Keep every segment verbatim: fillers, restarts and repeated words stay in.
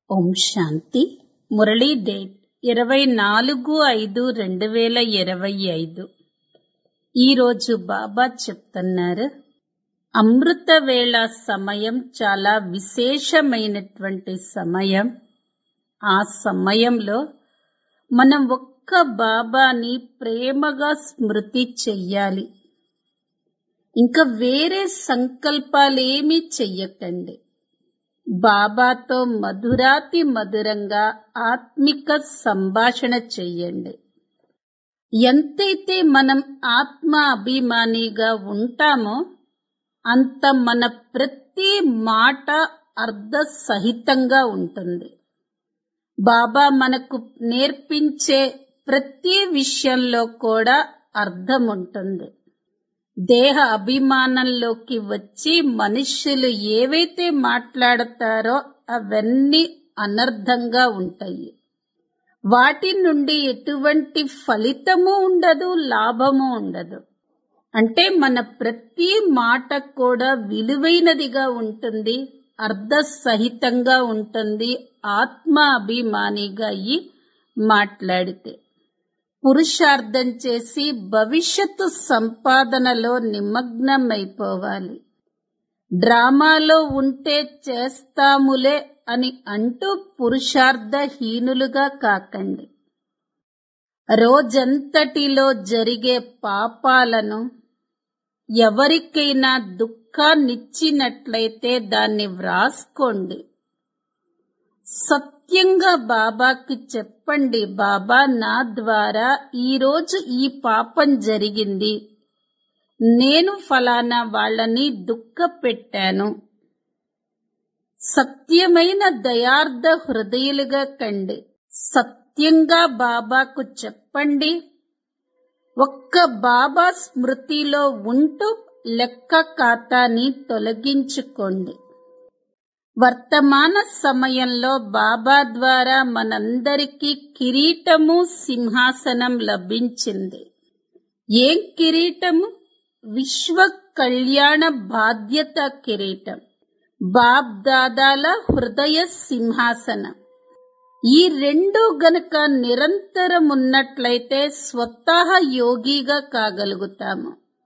ఓం శాంతి. Murali date ఇరవై నాలుగు ఐదు రెండు వేల ఇరవై ఐదు. ఈరోజు బాబా చెప్తున్నారు, అమృత వేళ సమయం చాలా విశేషమైనటువంటి సమయం. ఆ సమయంలో మనం ఒక్క బాబాని ప్రేమగా స్మృతి చెయ్యాలి. ఇంకా వేరే సంకల్పాలేమీ చెయ్యకండి. బాబాతో మధురాతి మధురంగా ఆత్మిక సంభాషణ చెయ్యండి. ఎంతైతే మనం ఆత్మ అభిమానిగా ఉంటామో అంత మన ప్రతి మాట అర్థ సహితంగా ఉంటుంది. బాబా మనకు నేర్పించే ప్రతి విషయంలో కూడా అర్థం ఉంటుంది. దేహ అభిమానంలోకి వచ్చి మనుష్యులు ఏవైతే మాట్లాడతారో అవన్నీ అనర్థంగా ఉంటాయి. వాటి నుండి ఎటువంటి ఫలితము ఉండదు, లాభము ఉండదు. అంటే మన ప్రతి మాట కూడా విలువైనదిగా ఉంటుంది, అర్థ సహితంగా ఉంటుంది. ఆత్మ అభిమానిగా అయి మాట్లాడితే పురుషార్థం చేసి భవిష్యత్తు సంపాదనలో నిమగ్నమైపోవాలి. డ్రామాలో ఉంటే చేస్తాములే అని అంటూ పురుషార్థహీనులుగా కాకండి. రోజంతటిలో జరిగే పాపాలను ఎవరికైనా దుఃఖాన్నిచ్చినట్లయితే దాన్ని వ్రాసుకోండి. సత్యంగా బాబాకి చెప్పండి, బాబా నా ద్వారా ఈరోజు ఈ పాపం జరిగింది, నేను ఫలానా వాళ్ళని దుఃఖ పెట్టాను. సత్యమైన దయార్థ హృదయులుగా కండి. సత్యంగా బాబాకు చెప్పండి. ఒక్క బాబా స్మృతిలో ఉంటూ లెక్క ఖాతాని తొలగించుకోండి. వర్తమాన సమయంలో బాబా ద్వారా మనందరికీ కిరీటము సింహాసనం లభించింది. ఏం కిరీటము? విశ్వ కళ్యాణ బాధ్యత కిరీటం. బాబ్ దాదాల హృదయ సింహాసనం. ఈ రెండు గనక నిరంతరం ఉన్నట్లయితే స్వతహా యోగిగా కాగలుగుతాము.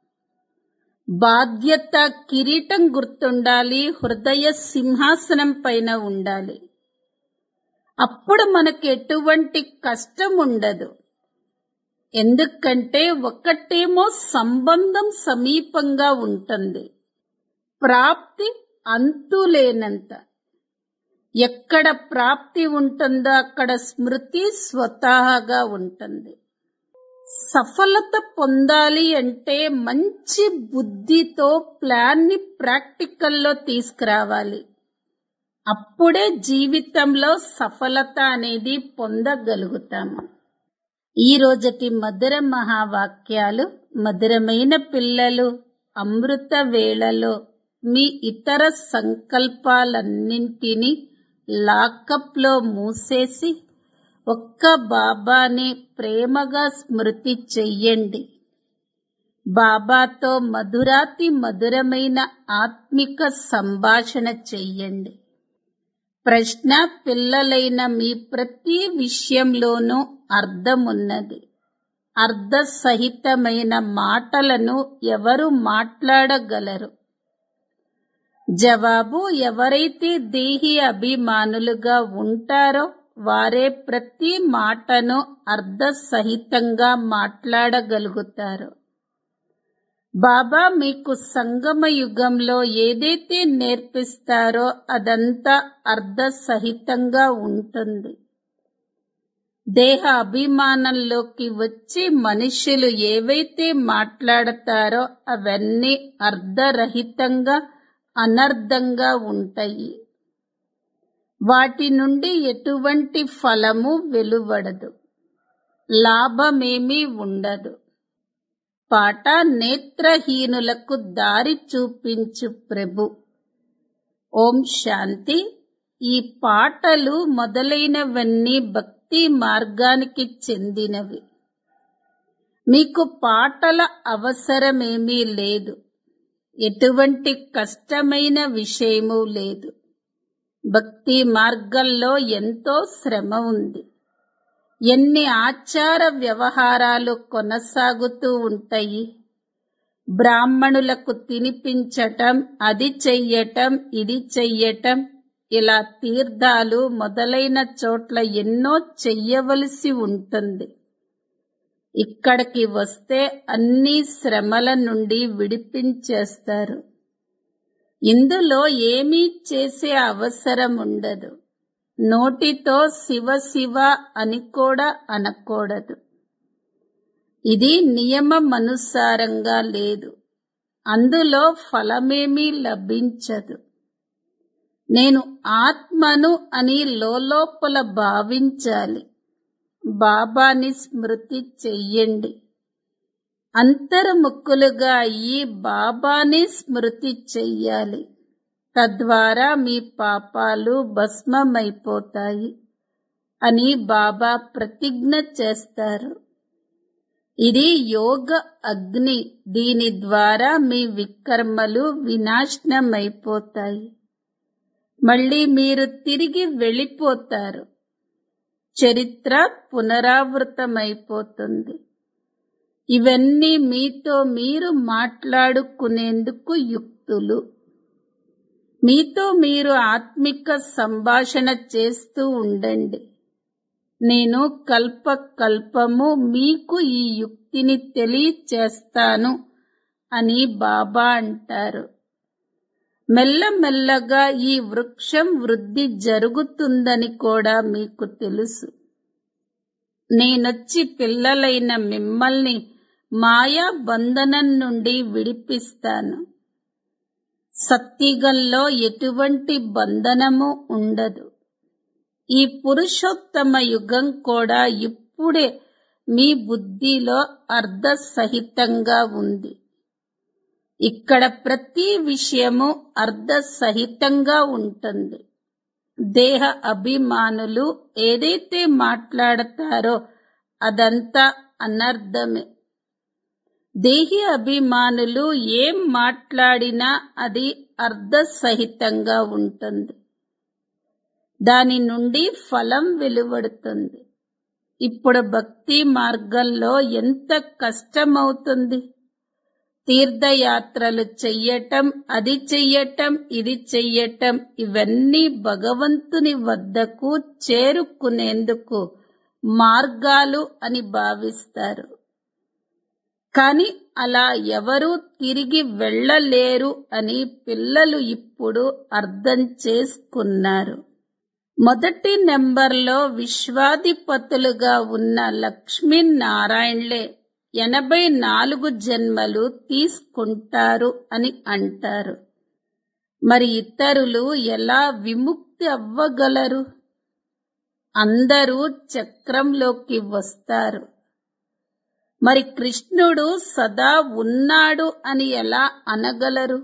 బాధ్యత కిరీటం గుర్తుండాలి, హృదయ సింహాసనం పైన ఉండాలి. అప్పుడు మనకు ఎటువంటి కష్టం ఉండదు. ఎందుకంటే ఒకటేమో సంబంధం సమీపంగా ఉంటుంది, ప్రాప్తి అంతులేనంత. ఎక్కడ ప్రాప్తి ఉంటుందో అక్కడ స్మృతి స్వతహాగా ఉంటుంది. సఫలత పొందాలి అంటే మంచి బుద్ధితో ప్లాన్ ని ప్రాక్టికల్లో తీసుకురావాలి. అప్పుడే జీవితంలో సఫలత అనేది పొందగలుగుతాము. ఈ రోజటి మధుర మహావాక్యాలు. మధురమైన పిల్లలు, అమృత వేళలో మీ ఇతర సంకల్పాలన్నింటినీ లాకప్ లో మూసేసి ఒక్క బాబాని ప్రేమగా స్మృతి చెయ్యండి. బాబాతో మధురాతి మధురమైన ఆత్మిక సంభాషణ చెయ్యండి. ప్రశ్న: పిల్లలైన మీ ప్రతి విషయంలోనూ అర్థమున్నది. అర్థ సహితమైన మాటలను ఎవరు మాట్లాడగలరు? జవాబు: ఎవరైతే దేహి అభిమానులుగా ఉంటారో వారే ప్రతి మాటను అర్థ సహితంగా మాట్లాడగలుగుతారు. బాబా మీకు సంగమ యుగంలో ఏదైతే నేర్పిస్తారో అదంతా అర్థ సహితంగా ఉంటుంది. దేహ అభిమానంలోకి వచ్చి మనుషులు ఏవైతే మాట్లాడతారో అవన్నీ అర్ధరహితంగా, అనర్థంగా ఉంటాయి. వాటి నుండి ఎటువంటి ఫలము వెలువడదు, లాభమేమీ ఉండదు. పాట: నేత్రహీనులకు దారి చూపించు ప్రభు. ఓం శాంతి. ఈ పాటలు మొదలైనవన్నీ భక్తి మార్గానికి చెందినవి. మీకు పాటల అవసరమేమీ లేదు. ఎటువంటి కష్టమైన విషయమూ లేదు. భక్తి మార్గంలో ఎంతో శ్రమ ఉంది. ఎన్ని ఆచార వ్యవహారాలు కొనసాగుతూ ఉంటాయి. బ్రాహ్మణులకు తినిపించటం, అది చెయ్యటం, ఇది చెయ్యటం, ఇలా తీర్థాలు మొదలైన చోట్ల ఎన్నో చెయ్యవలసి ఉంటుంది. ఇక్కడికి వస్తే అన్ని శ్రమల నుండి విడిపించేస్తారు. ఇందులో ఏమీ చేసే అవసరం ఉండదు. నోటితో శివ శివ అని కూడా అనకూడదు. ఇది నియమమనుసారంగా లేదు. అందులో ఫలమేమీ లభించదు. నేను ఆత్మను అని లోలోపల భావించాలి. బాబాని స్మృతి చెయ్యండి. అంతర్ముఖులుగా అయ్యి బాబాని స్మృతి చెయ్యాలి. తద్వారా మీ పాపాలు భస్మమైపోతాయి అని బాబా ప్రతిజ్ఞ చేస్తారు. ఇది యోగ అగ్ని. దీని ద్వారా మీ వికర్మలు వినాశనమైపోతాయి. మళ్ళీ మీరు తిరిగి వెళ్ళిపోతారు. చరిత్ర పునరావృతమైపోతుంది. ఇవన్నీ మీతో మీరు మాట్లాడుకునేందుకు యుక్తులు. మీతో మీరు ఆత్మిక సంభాషణ చేస్తూ ఉండండి. నేను కల్ప కల్పము మీకు ఈ యుక్తిని తెలియచేస్తాను అని బాబా అంటారు. మెల్లమెల్లగా ఈ వృక్షం వృద్ధి జరుగుతుందని కూడా మీకు తెలుసు. నేనొచ్చి పిల్లలైన మిమ్మల్ని మాయా బంధనం నుండి విడిపిస్తాను. సత్యుగంలో ఎటువంటి బంధనము ఉండదు. ఈ పురుషోత్తమ యుగం కూడా ఇప్పుడే మీ బుద్ధిలో అర్ధసహితంగా ఉంది. ఇక్కడ ప్రతి విషయము అర్ధసహితంగా ఉంటుంది. దేహ అభిమానులు ఏదైతే మాట్లాడతారో అదంతా అనర్థమే. దేహి అభిమానులు ఏం మాట్లాడినా అది అర్ధసహితంగా ఉంటుంది. దాని నుండి ఫలం వెలువడుతుంది. ఇప్పుడు భక్తి మార్గంలో ఎంత కష్టమవుతుంది. తీర్థయాత్రలు చెయ్యటం, అది చెయ్యటం, ఇది చెయ్యటం, ఇవన్నీ భగవంతుని వద్దకు చేరుకునేందుకు మార్గాలు అని భావిస్తారు. కాని అలా ఎవరూ తిరిగి వెళ్ళలేరు అని పిల్లలు ఇప్పుడు అర్థం చేసుకున్నారు. మొదటి నెంబర్లో విశ్వాధిపతులుగా ఉన్న లక్ష్మీనారాయణలే ఎనభై నాలుగు జన్మలు తీసుకుంటారు అని అంటారు. మరి ఇతరులు ఎలా విముక్తి అవ్వగలరు? అందరూ చక్రంలోకి వస్తారు. మరి కృష్ణుడు సదా ఉన్నాడు అని ఎలా అనగలరు?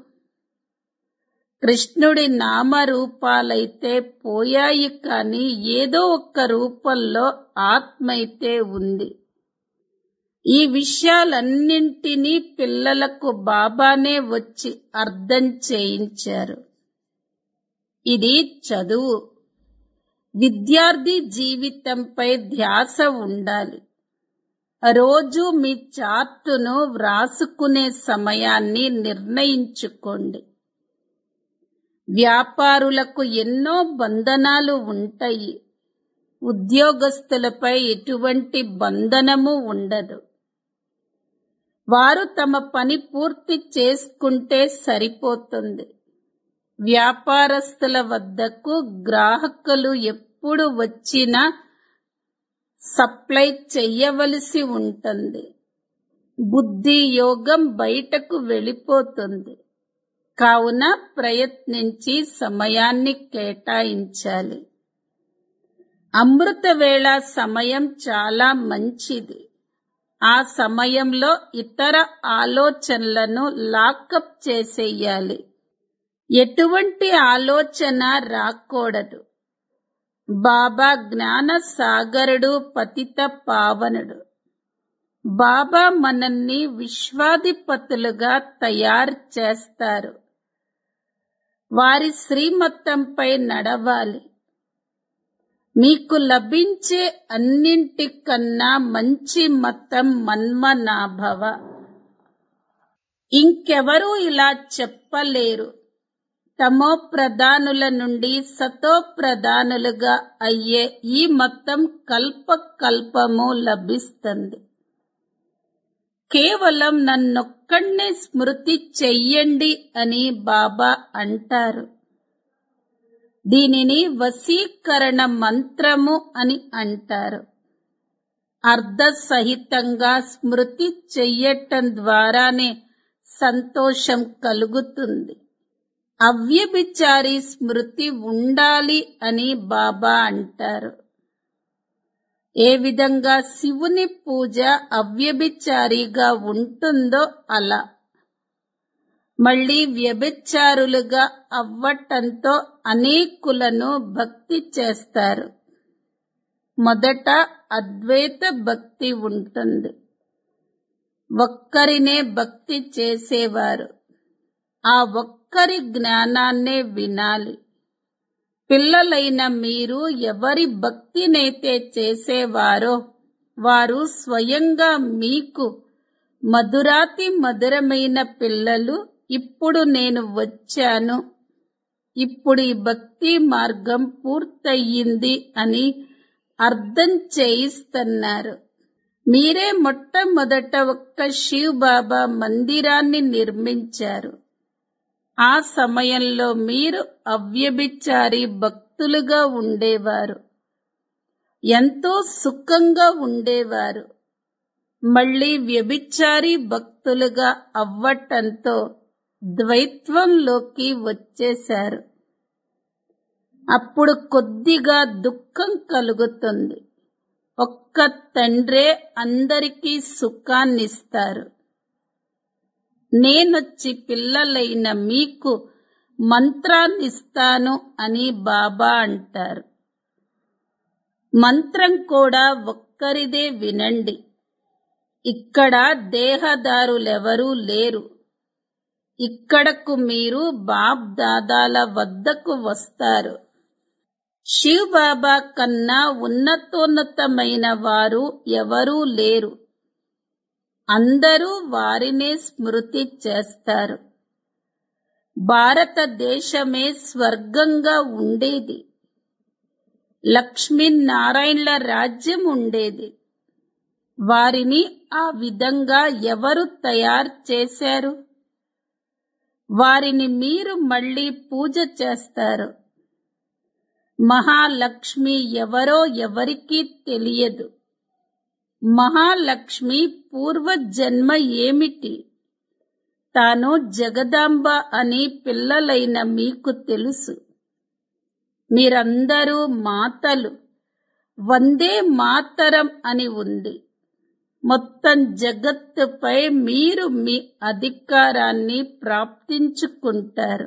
కృష్ణుడి నామరూపాలైతే పోయాయి, కానీ ఏదో ఒక్క రూపంలో ఆత్మైతే ఉంది. ఈ విషయాలన్నింటినీ పిల్లలకు బాబానే వచ్చి అర్థం చేయించారు. ఇది చదువు. విద్యార్థి జీవితంపై ధ్యాస ఉండాలి. రోజు మీ చార్టును వ్రాసుకునే సమయాన్ని నిర్ణయించుకోండి. వ్యాపారులకు ఎన్నో బంధనాలు ఉంటాయి. ఉద్యోగస్తులపై ఎటువంటి బంధనము ఉండదు. వారు తమ పని పూర్తి చేసుకుంటే సరిపోతుంది. వ్యాపారస్తుల వద్దకు గ్రాహకులు ఎప్పుడు వచ్చినా సప్లై చెయ్యవలసి ఉంటుంది. బుద్ధి యోగం బయటకు వెళ్ళిపోతుంది. కావున ప్రయత్నించి సమయాన్ని కేటాయించాలి. అమృతవేళ సమయం చాలా మంచిది. ఆ సమయంలో ఇతర ఆలోచనలను లాకప్ చేసేయాలి. ఎటువంటి ఆలోచన రాకూడదు. బాబా జ్ఞాన సాగరుడు, పతిత పావనుడు. బాబా మనల్ని విశ్వాధిపతులుగా తయారు చేస్తారు. వారి శ్రీమతంపై నడవాలి. మీకు లభించే అన్నింటికన్నా మంచి మతం మన్మనాభవ. ఇంకెవరూ ఇలా చెప్పలేరు. తమో ప్రధానుల నుండి సతో ప్రధానులుగా అయ్యే ఈ మతం కల్ప కల్పము లభిస్తుంది. కేవలం నన్నొక్కడే స్మృతి చెయ్యండి అని బాబా అంటారు. దీనిని వశీకరణ మంత్రము అని అంటారు. అర్ధసహితంగా స్మృతి చెయ్యటం ద్వారానే సంతోషం కలుగుతుంది. అవ్యభిచారి స్మృతి ఉండాలి అని బాబా అంటారు. ఏ విధంగా శివుని పూజ అవ్యభిచారిగా ఉంటుందో అలా మళ్ళీ వ్యభిచారులుగా అవ్వటంతో అనేకులను భక్తి చేస్తారు. మొదట అద్వైత భక్తి ఉంటుంది. ఒక్కరినే భక్తి చేసేవారు. ఆ ఒక్కరి జ్ఞానాన్నే వినాలి. పిల్లలైన మీరు ఎవరి భక్తినైతే చేసేవారో వారు స్వయంగా మీకు మధురాతి మధురమైన పిల్లలు. ఇప్పుడు నేను వచ్చాను, ఇప్పుడు ఈ భక్తి మార్గం పూర్తయింది అని అర్థం చేయిస్తున్నారు. మీరే మొట్టమొదట ఒక్క శివ్ బాబా మందిరాన్ని నిర్మించారు. ఆ సమయంలో మీరు అవ్యభిచారి భక్తులుగా ఉండేవారు. ఎంతో సుఖంగా ఉండేవారు. మళ్ళీ వ్యభిచారి భక్తులుగా అవ్వటంతో ద్వైత్వంలోకి వచ్చేశారు. అప్పుడు కొద్దిగా దుఃఖం కలుగుతుంది. ఒక్క తండ్రే అందరికీ సుఖాన్నిస్తారు. నేనొచ్చి పిల్లలైన మీకు మంత్రాన్నిస్తాను అని బాబా అంటారు. మంత్రం కూడా ఒక్కరిదే వినండి. ఇక్కడ దేహదారులెవరూ లేరు. ఇక్కడకు మీరు బాప్ దాదాల వద్దకు వస్తారు. శివ్ బాబా కన్నా ఉన్నతోన్నతమైన వారు ఎవరూ లేరు. అందరూ వారినే స్మృతి చేస్తారు. భారతదేశమే స్వర్గంగా ఉండేది. లక్ష్మీనారాయణల రాజ్యం ఉండేది. వారిని ఆ విధంగా ఎవరు తయారు చేశారు? వారిని మీరు మళ్ళీ పూజ చేస్తారు. మహాలక్ష్మి ఎవరో ఎవరికీ తెలియదు. మహాలక్ష్మి పూర్వజన్మ ఏమిటి? తాను జగదాంబ అని పిల్లలైన మీకు తెలుసు. మీరందరూ మాతలు. వందే మాతరం అని ఉంది. మొత్తం జగత్తుపై మీరు మీ అధికారాన్ని ప్రాప్తించుకుంటారు.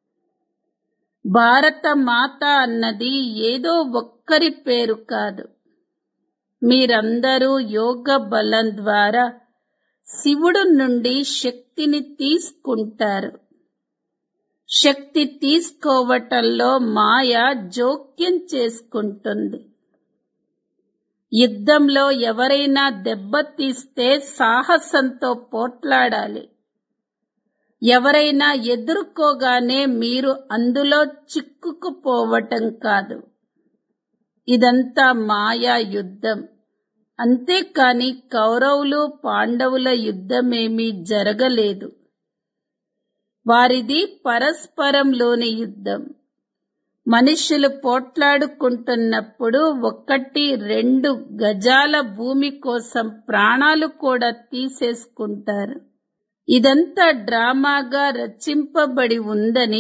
భారత మాత అన్నది ఏదో ఒక్కరి పేరు కాదు. మీరందరూ యోగ బలం ద్వారా శివుడు నుండి శక్తిని తీసుకుంటారు. శక్తి తీసుకోవటంలో మాయ జోక్యం చేసుకుంటుంది. యుద్ధంలో ఎవరైనా దెబ్బతీస్తే సాహసంతో పోట్లాడాలి. ఎవరైనా ఎదుర్కోగానే మీరు అందులో చిక్కుకుపోవటం కాదు. ఇదంతా మాయా యుద్ధం. అంతేకాని కౌరవులు పాండవుల యుద్ధమేమీ జరగలేదు. వారిది పరస్పరంలోని యుద్ధం. మనుషులు పోట్లాడుకుంటున్నప్పుడు ఒకటి రెండు గజాల భూమి కోసం ప్రాణాలు కూడా తీసేసుకుంటారు. ఇదంతా డ్రామాగా రచింపబడి ఉందని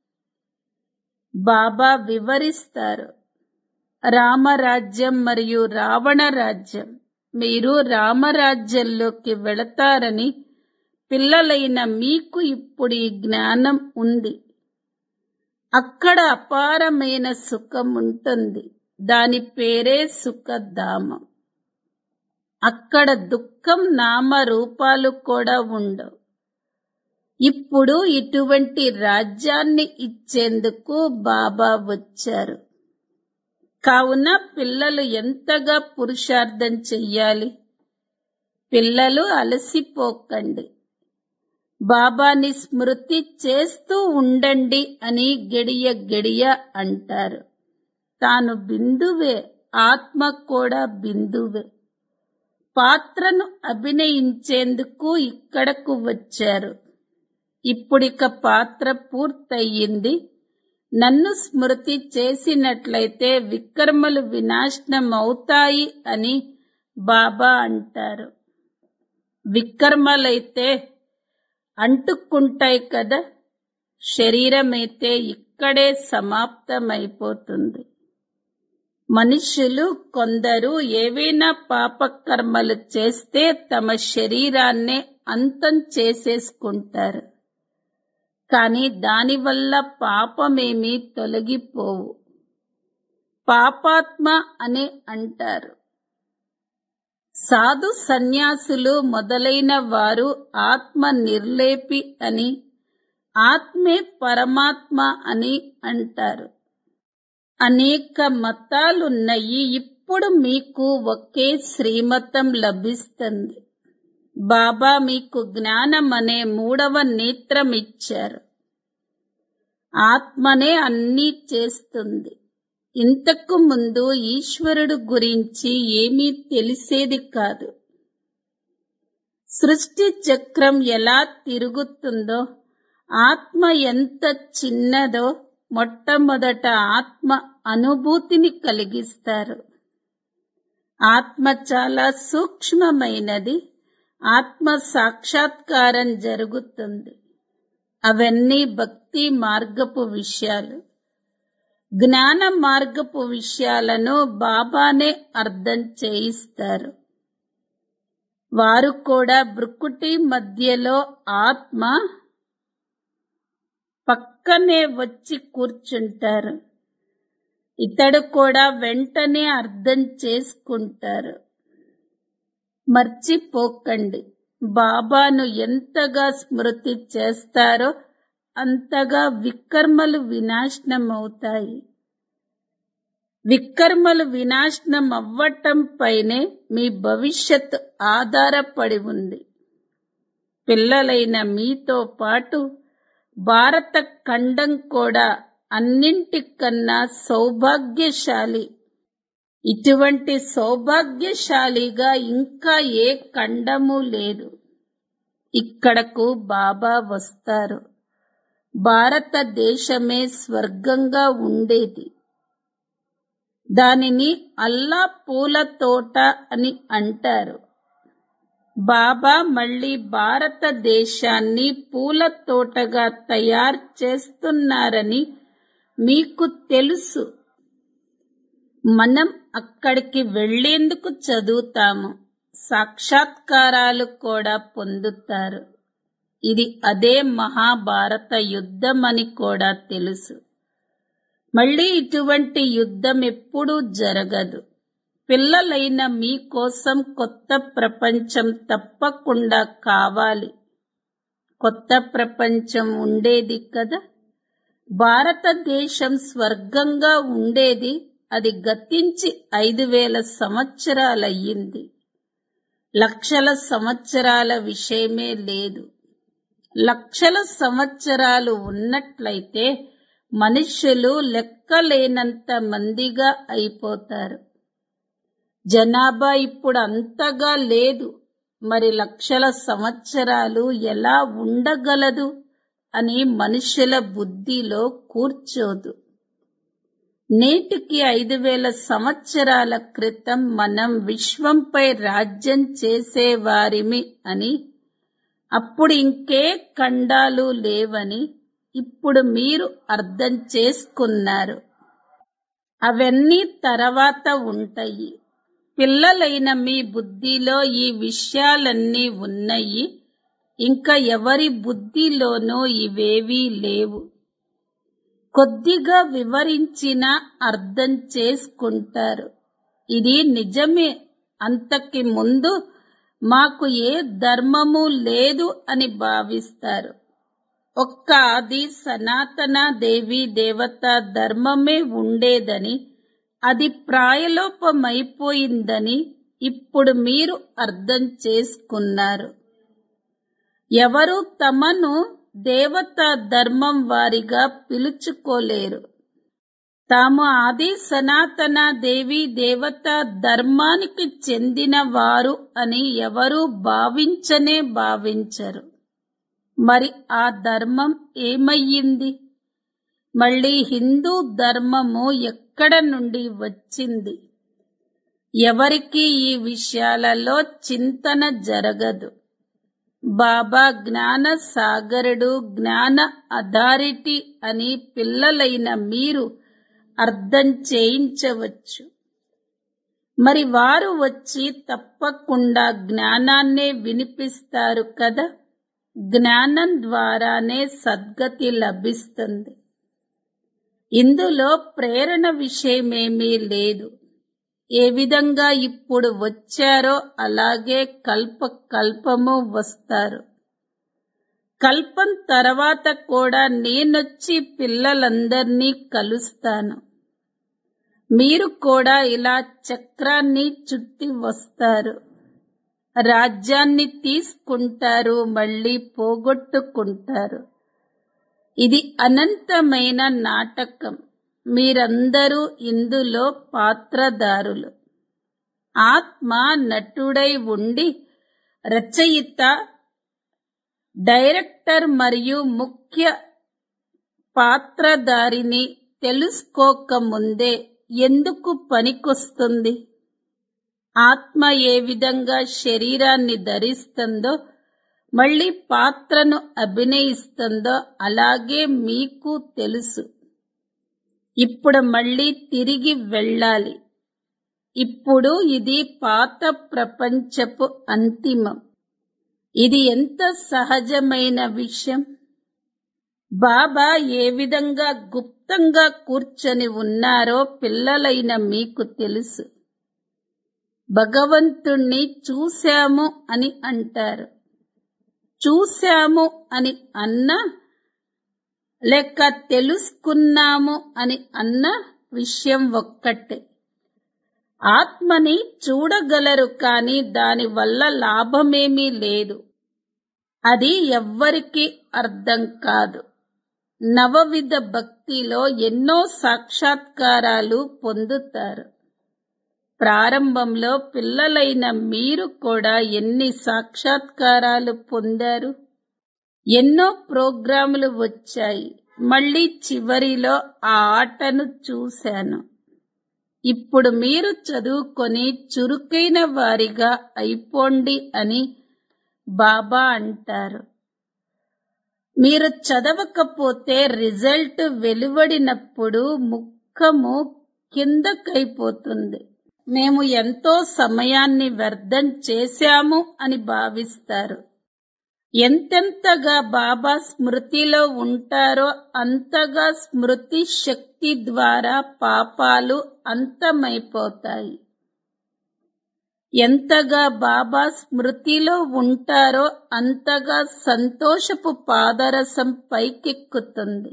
బాబా వివరిస్తారు. రామరాజ్యం మరియు రావణ రాజ్యం. మీరు రామరాజ్యంలోకి వెళతారని పిల్లలైన మీకు ఇప్పుడు ఈ జ్ఞానం ఉంది. అక్కడ అపారమైన సుఖం ఉంటుంది. దాని పేరే సుఖధామం. అక్కడ దుఃఖం నామ రూపాలు కూడా ఉండవు. ఇప్పుడు ఇటువంటి రాజ్యాన్ని ఇచ్చేందుకు బాబా వచ్చారు. కావున పిల్లలు ఎంతగా పురుషార్థం చెయ్యాలి? పిల్లలు అలసిపోకండి. బాబాని స్మృతి చేస్తూ ఉండండి అని గడియ గడియ అంటారు. తాను బిందువే, ఆత్మ కూడా బిందువే. పాత్రను అభినయించేందుకు ఇక్కడకు వచ్చారు. ఇప్పుడిక పాత్ర పూర్తయింది. నన్ను స్మృతి చేసినట్లయితే వికర్మలు వినాశనమవుతాయి అని బాబా అంటారు. వికర్మలైతే అంటుకుంటాయి కదా, శరీరమైతే ఇక్కడే సమాప్తమైపోతుంది. మనుషులు కొందరు ఏవైనా పాపకర్మలు చేస్తే తమ శరీరాన్నే అంతం చేసేసుకుంటారు. కానీ దానివల్ల పాపమేమీ తొలగిపోవు. పాపాత్మ అని అంటారు. సాధు సన్యాసులు మొదలైన వారు ఆత్మ నిర్లేపి అని, ఆత్మే పరమాత్మ అని అంటారు. అనేక మతాలున్నాయి. ఇప్పుడు మీకు ఒకే శ్రీమతం లభిస్తుంది. బాబా మీకు జ్ఞానం అనే మూడవ నేత్రం ఇచ్చారు. ఆత్మనే అన్నీ చేస్తుంది. ఇంతకు ముందు ఈశ్వరుడు గురించి ఏమీ తెలిసేది కాదు. సృష్టి చక్రం ఎలా తిరుగుతుందో, ఆత్మ ఎంత చిన్నదో మొట్టమొదట ఆత్మ అనుభూతిని కలిగిస్తారు. ఆత్మ చాలా సూక్ష్మమైనది. ఆత్మ సాక్షాత్కారం జరుగుతుంది. అవన్నీ భక్తి మార్గపు విషయాలు. జ్ఞాన మార్గపు విషయాలను బాబానే అర్థం చేయిస్తారు. వారు కూడా భృకుటి మధ్యలో ఆత్మ పక్కనే వచ్చి కూర్చుంటారు. ఇతడు కూడా వెంటనే అర్థం చేసుకుంటారు. మర్చిపోకండి, బాబాను ఎంతగా స్మృతి చేస్తారో అంతగా వికర్మలు వినాశనమవుతాయి. వికర్మలు వినాశనం అవ్వటం పైనే మీ భవిష్యత్ ఆధారపడి ఉంది. పిల్లలైన మీతో పాటు భారత ఖండం కూడా అన్నింటికన్నా సౌభాగ్యశాలి. ఇటువంటి సౌభాగ్యశాలిగా ఇంకా ఏ ఖండము లేదు. ఇక్కడకు బాబా వస్తారు. భారతదేశమే స్వర్గంగా ఉండేది. దానిని అల్లా పూల తోట అని అంటారు. బాబా మళ్ళీ భారతదేశాన్ని పూల తోటగా తయారు చేస్తున్నారని మీకు తెలుసు. మనం అక్కడికి వెళ్లేందుకు చదువుతాము. సాక్షాత్కారాలు కూడా పొందుతారు. ఇది అదే మహాభారత యుద్ధం అని కూడా తెలుసు. మళ్ళీ ఇటువంటి యుద్ధం ఎప్పుడూ జరగదు. పిల్లలైన మీకోసం కొత్త ప్రపంచం తప్పకుండా కావాలి. కొత్త ప్రపంచం ఉండేది కదా. భారతదేశం స్వర్గంగా ఉండేది. అది గతించి ఐదు వేల సంవత్సరాలయ్యింది. లక్షల సంవత్సరాల విషయమే లేదు. లక్షల సంవత్సరాలు ఉన్నట్లయితే మనుష్యులు లెక్కలేనంత మందిగా అయిపోతారు. జనాభా ఇప్పుడు అంతగా లేదు. మరి లక్షల సంవత్సరాలు ఎలా ఉండగలదు అని మనుషుల బుద్ధిలో కూర్చోదు. నేటికి ఐదు వేల సంవత్సరాల క్రితం మనం విశ్వంపై రాజ్యం చేసేవారిమి అని, అప్పుడు ఇంకే ఖండాలు లేవని ఇప్పుడు మీరు అర్థం చేసుకున్నారు. అవన్నీ తర్వాత ఉంటాయి. పిల్లలైన మీ బుద్ధిలో ఈ విషయాలన్నీ ఉన్నాయి. ఇంకా ఎవరి బుద్ధిలోనూ ఇవేవీ లేవు. కొద్దిగా వివరించినా అర్థం చేసుకుంటారు. ఇది నిజమే. అంతకి ముందు మాకు ఏ ధర్మము లేదు అని భావిస్తారు. ఒక్క ఆది సనాతన దేవి దేవత ధర్మమే ఉండేదని, అది ప్రాయలోపమైపోయిందని ఇప్పుడు మీరు అర్థం చేసుకున్నారు. ఎవరు తమను దేవతా ధర్మం వారిగా పిలుచుకోలేరు. తాము ఆది సనాతన దేవి దేవతా ధర్మానికి చెందిన వారు అని ఎవరూ భావించనే భావించరు. మరి ఆ ధర్మం ఏమయ్యింది? మళ్ళీ హిందూ ధర్మము ఎక్కడ నుండి వచ్చింది? ఎవరికీ ఈ విషయాలలో చింతన జరగదు. బాబా జ్ఞాన సాగరుడు, జ్ఞాన అథారిటీ అని పిల్లలైన మీరు అర్థం చేయించవచ్చు. మరి వారు వచ్చి తప్పకుండా జ్ఞానాన్నే వినిపిస్తారు కదా. జ్ఞానం ద్వారానే సద్గతి లభిస్తుంది. ఇందులో ప్రేరణ విషయమేమీ లేదు. ఏ విధంగా ఇప్పుడు వచ్చారో అలాగే కల్ప కల్పము వస్తారు. కల్పం తర్వాత కూడా నేనొచ్చి పిల్లలందర్నీ కలుస్తాను. మీరు కూడా ఇలా చక్రాన్ని చుట్టి వస్తారు. రాజ్యాన్ని తీసుకుంటారు, మళ్ళీ పోగొట్టుకుంటారు. ఇది అనంతమైన నాటకం. మీరందరూ ఇందులో పాత్రధారులు. ఆత్మ నటుడై ఉండి రచయిత, డైరెక్టర్ మరియు ముఖ్య పాత్రధారిని తెలుసుకోకముందే ఎందుకు పనికొస్తుంది? ఆత్మ ఏ విధంగా శరీరాన్ని ధరిస్తుందో, మళ్ళీ పాత్రను అభినయిస్తుందో అలాగే మీకు తెలుసు. ఇప్పుడు మళ్ళీ తిరిగి వెళ్ళాలి. ఇప్పుడు ఇది పాత ప్రపంచపు అంతిమం. ఇది ఎంత సహజమైన విషయం. బాబా ఏ విధంగా గుప్తంగా కూర్చొని ఉన్నారో పిల్లలైన మీకు తెలుసు. భగవంతుణ్ణి చూశాము అని అంటారు. చూశాము అని అన్నా లేక తెలుసుకున్నాము అని అన్న విషయం ఒక్కటే. ఆత్మని చూడగలరు, కానీ దానివల్ల లాభమేమీ లేదు. అది ఎవ్వరికీ అర్థం కాదు. నవవిధ భక్తిలో ఎన్నో సాక్షాత్కారాలు పొందుతారు. ప్రారంభంలో పిల్లలైన మీరు కూడా ఎన్ని సాక్షాత్కారాలు పొందారు? ఎన్నో ప్రోగ్రాములు వచ్చాయి. మళ్ళీ చివరిలో ఆ ఆటను చూశాను. ఇప్పుడు మీరు చదువుకొని చురుకైన వారిగా అయిపోండి అని బాబా అంటారు. మీరు చదవకపోతే రిజల్ట్ వెలువడినప్పుడు ముఖము కిందకైపోతుంది. మేము ఎంతో సమయాన్ని వ్యర్థం చేశాము అని భావిస్తారు. ఎంతెంతగా బాబా స్మృతిలో ఉంటారో అంతగా స్మృతి శక్తి ద్వారా పాపాలు అంతమైపోతాయి. ఎంతగా బాబా స్మృతిలో ఉంటారో అంతగా సంతోషపు పాదరసం పైకెక్కుతుంది.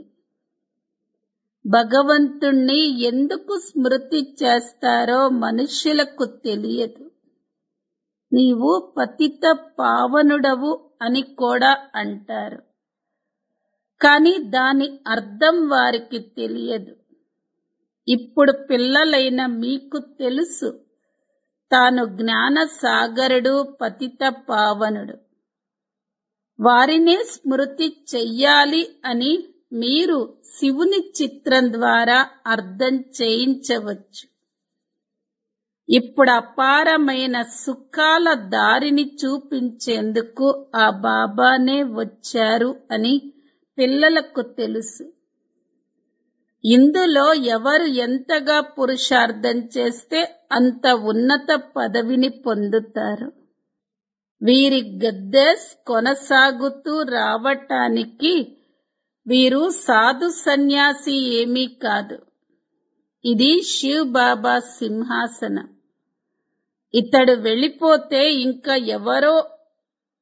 భగవంతుణ్ణి ఎందుకు స్మృతి చేస్తారో మనుష్యులకు తెలియదు. నీవు పతిత పావనుడవు అని కూడా అంటారు, కానీ దాని అర్థం వారికి తెలియదు. ఇప్పుడు పిల్లలైన మీకు తెలుసు, తాను జ్ఞాన సాగరుడు, పతిత పావనుడు. వారినే స్మృతి చెయ్యాలి అని మీరు శివుని చిత్రం ద్వారా అర్థం చేయించవచ్చు. ఇప్పుడు అపారమైన సుఖాల దారిని చూపించేందుకు ఆ బాబానే వచ్చారు అని పిల్లలకు తెలుసు. ఇందులో ఎవరు ఎంతగా పురుషార్థం చేస్తే అంత ఉన్నత పదవిని పొందుతారు. వీరి గద్దె కొనసాగుతూ రావటానికి వీరు సాధు సన్యాసి ఏమీ కాదు. ఇది శివ్ బాబా సింహాసనం. ఇతడు వెళ్ళిపోతే ఇంకా ఎవరో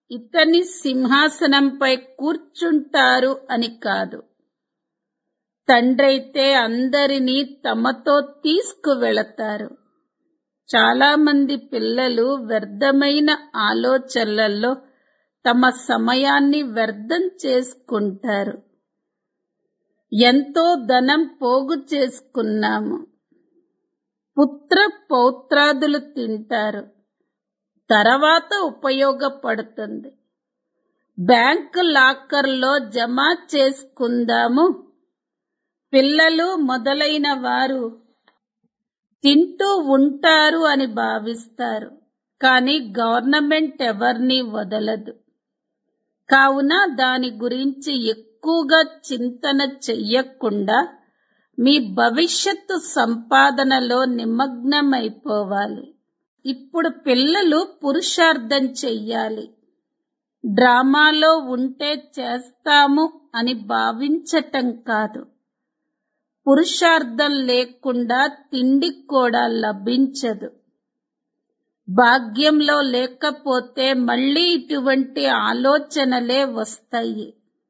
ఇతని సింహాసనంపై కూర్చుంటారు అని కాదు. తండ్రైతే అందరినీ తమతో తీసుకువెళతారు. చాలా మంది పిల్లలు వ్యర్థమైన ఆలోచనలలో తమ సమయాన్ని వ్యర్థం చేసుకుంటారు. ఎంతో ధనం పోగు చేసుకున్నాము. పుత్ర పౌత్రాదులు తింటారు. తర్వాత ఉపయోగపడుతుంది. బ్యాంకు లాకర్లో జమ చేసుకుందాము. పిల్లలు మొదలైన వారు తింటూ ఉంటారు అని భావిస్తారు. కానీ గవర్నమెంట్ ఎవరిని వదలదు. కావున దాని గురించి ఎక్కువగా చింతన చెయ్యకుండా మీ భవిష్యత్తు సంపాదనలో నిమగ్నమైపోవాలి. ఇప్పుడు పిల్లలు పురుషార్థం చెయ్యాలి. డ్రామాలో ఉంటే చేస్తాము అని భావించటం కాదు. పురుషార్థం లేకుండా తిండి కూడా లభించదు. భాగ్యంలో లేకపోతే మళ్ళీ ఇటువంటి ఆలోచనలే వస్తాయి.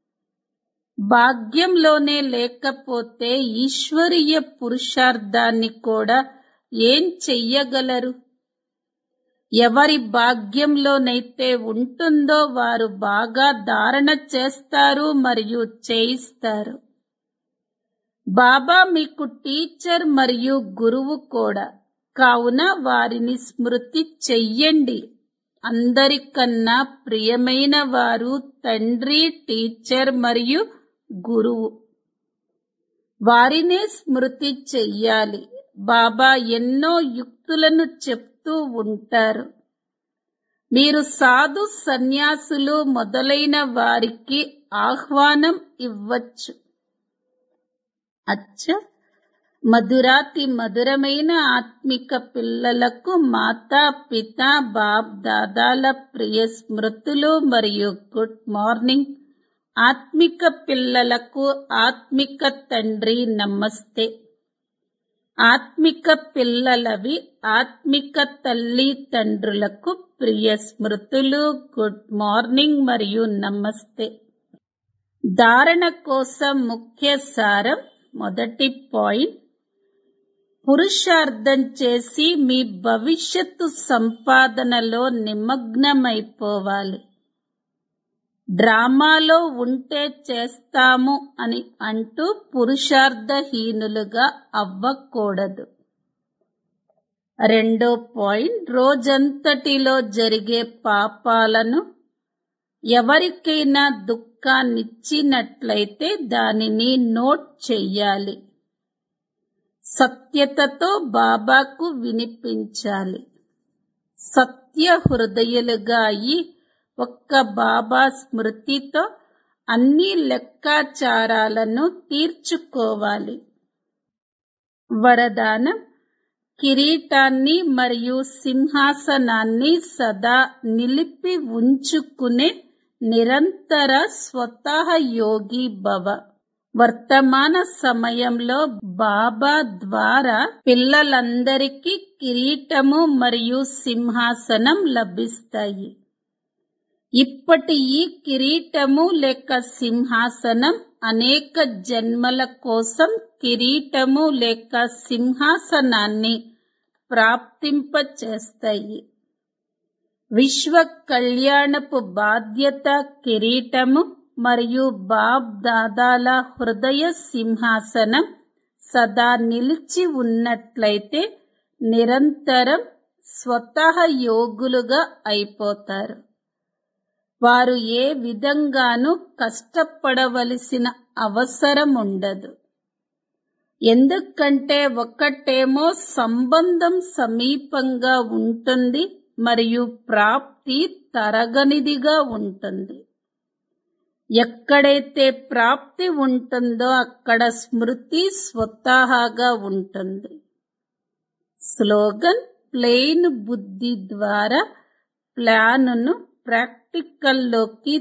భాగ్యంలోనే లేకపోతే ఈశ్వరీయ పురుషార్థాన్ని కూడా ఏం చెయ్యగలరు? ఎవరి భాగ్యంలోనైతే ఉంటుందో వారు బాగా ధారణ చేస్తారు మరియు చేయిస్తారు. బాబా మీకు టీచర్ మరియు గురువు కూడా. కావున వారిని స్మృతి చెయ్యండి. అందరికన్నా ప్రియమైన వారు తండ్రి, టీచర్ మరియు గురువు. వారినే స్మృతి చెయ్యాలి. బాబా ఎన్నో యుక్తులను చెప్తూ ఉంటారు. మీరు సాధు సన్యాసులు మొదలైన వారికి ఆహ్వానం ఇవ్వచ్చు. అచ్చ మధురాతి మధురమైన ఆత్మిక పిల్లలకు మాతా పిత బాప్ దాదాల ప్రియ స్మృతులు మరియు గుడ్ మార్నింగ్. ఆత్మిక పిల్లలకు ఆత్మిక తండ్రి నమస్తే. ఆత్మిక పిల్లలవి ఆత్మిక తల్లి తండ్రులకు ప్రియ స్మృతులు, గుడ్ మార్నింగ్ మరియు నమస్తే. ధారణ కోసం ముఖ్య సారం. మొదటి పాయింట్, పురుషార్థం చేసి మీ భవిష్యత్తు సంపాదనలో నిమగ్నమైపోవాలి. డ్రామాలో ఉంటే చేస్తాము అని అంటూ పురుషార్థహీనులుగా అవ్వకూడదు. రెండో పాయింట్, రోజంతటిలో జరిగే పాపాలను ఎవరికైనా దుఃఖాన్నిచ్చినట్లయితే దానిని నోట్ చెయ్యాలి. సత్యతతో బాబాకు వినిపించాలి. సత్య హృదయులుగా అయి ఒక్క బాబా స్మృతితో అన్ని లెక్కాచారాలను తీర్చుకోవాలి. వరదానం, కిరీటాన్ని మరియు సింహాసనాన్ని సదా నిలిపి ఉంచుకునే నిరంతర స్వతః యోగి భవ. వర్తమాన సమయంలో బాబా ద్వారా పిల్లలందరికీ కిరీటము మరియు సింహాసనం లభిస్తాయి. ఇప్పటి ఈ కిరీటము లేక సింహాసనం అనేక జన్మల కోసం కిరీటము లేక సింహాసనాన్ని ప్రాప్తింపచేస్తాయి. విశ్వ కళ్యాణపు బాధ్యత కిరీటము మరియు బాప్ దాదాల హృదయ సింహాసనం సదా నిలిచి ఉన్నట్లయితే నిరంతరం స్వతః యోగులుగా అయిపోతారు. వారు ఏ విధంగానూ కష్టపడవలసిన అవసరం ఉండదు. ఎందుకంటే ఒకటేమో సంబంధం సమీపంగా ఉంటుంది మరియు ప్రాప్తి తరగనిదిగా ఉంటుంది. ఎక్కడైతే ప్రాప్తి ఉంటుందో అక్కడ స్మృతి స్వతహాగా ఉంటుంది. స్లోగన్, ప్లెయిన్ బుద్ధి ద్వారా ప్లానును ప్రాక్టికల్లోకి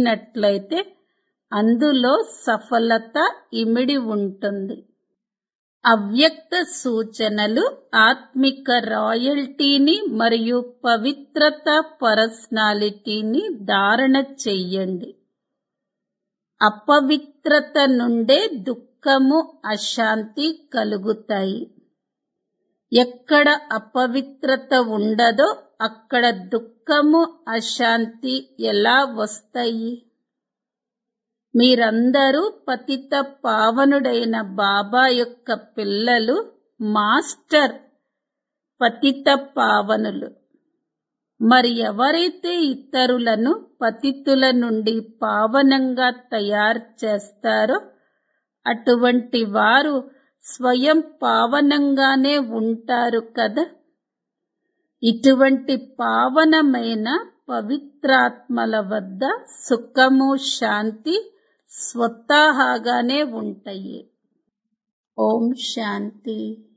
తీసుకువచ్చినట్లయితే అందులో సఫలత ఇమిడి ఉంటుంది. అవ్యక్త సూచనలు ఆత్మిక రాయల్టీని మరియు పవిత్రత పర్సనాలిటీని ధారణ చెయ్యండి. అపవిత్రత నుండే దుఃఖము, అశాంతి కలుగుతాయి. ఎక్కడ అపవిత్రత ఉండదో అక్కడ దుఃఖము, అశాంతి ఎలా వస్తాయి? మీరందరూ పతిత పావనుడైన బాబా యొక్క పిల్లలు. మాస్టర్ పతిత పావనులు. మరి ఎవరైతే ఇతరులను పతితుల నుండి పావనంగా తయారు చేస్తారో అటువంటి వారు స్వయం పావనంగానే ఉంటారు కదా. ఇటువంటి పావనమైన పవిత్రాత్మల వద్ద సుఖము, శాంతి స్వతహాగానే ఉంటాయి. ఓం శాంతి.